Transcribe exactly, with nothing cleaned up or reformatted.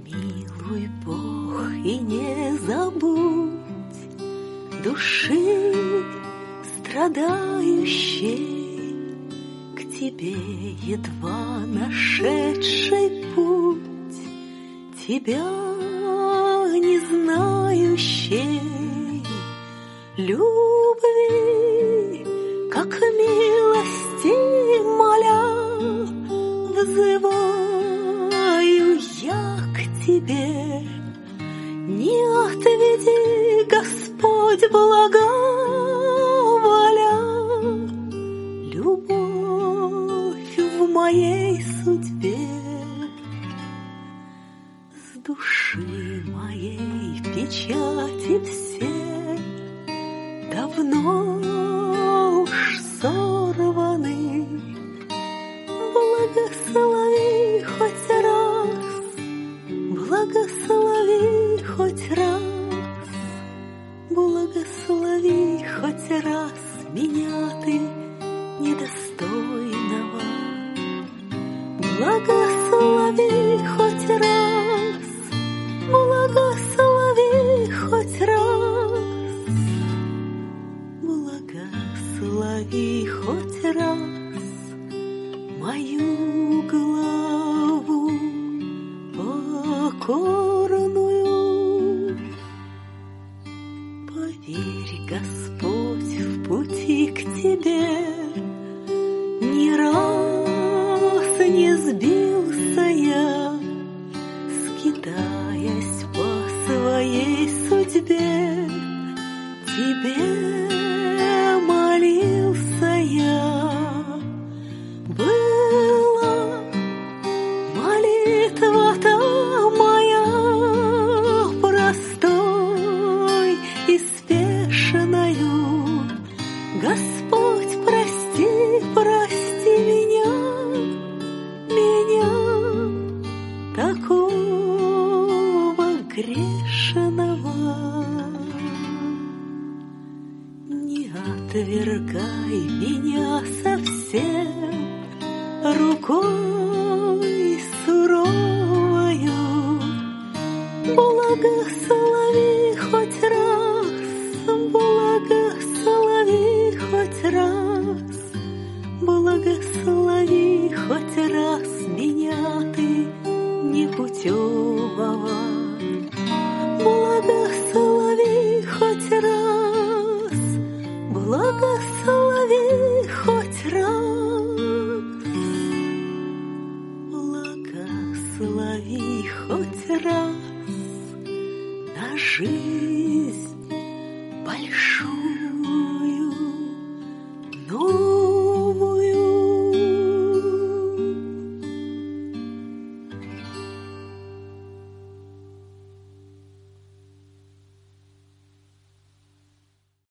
Помилуй, Бог, и не забудь души страдающей, к Тебе едва нашедший путь, Тебя не знающей любви, как милости моля, взываю я к Тебе. Не отведи, Господь, благоволя, любовь в моей судьбе. С души моей печати все давно уж сорваны. Благослови хоть раз, благослови хоть раз, благослови хоть раз меня ты недостойного. Благослови хоть раз, благослови хоть раз, благослови хоть раз мою главу покорную. Поверь, Господь, в пути к Тебе ни раз не сбился я, скитаясь по своей судьбе. Тебе молился я. Была молитва-то моя простой и спешною. Господь, прости, прости меня, меня, такого грешного. Не отвергай меня совсем рукой суровою. Благослови хоть раз, благослови хоть раз, благослови хоть раз меня ты непутевого. Благослови хоть раз, благослови хоть раз, благослови хоть раз на жизнь большую.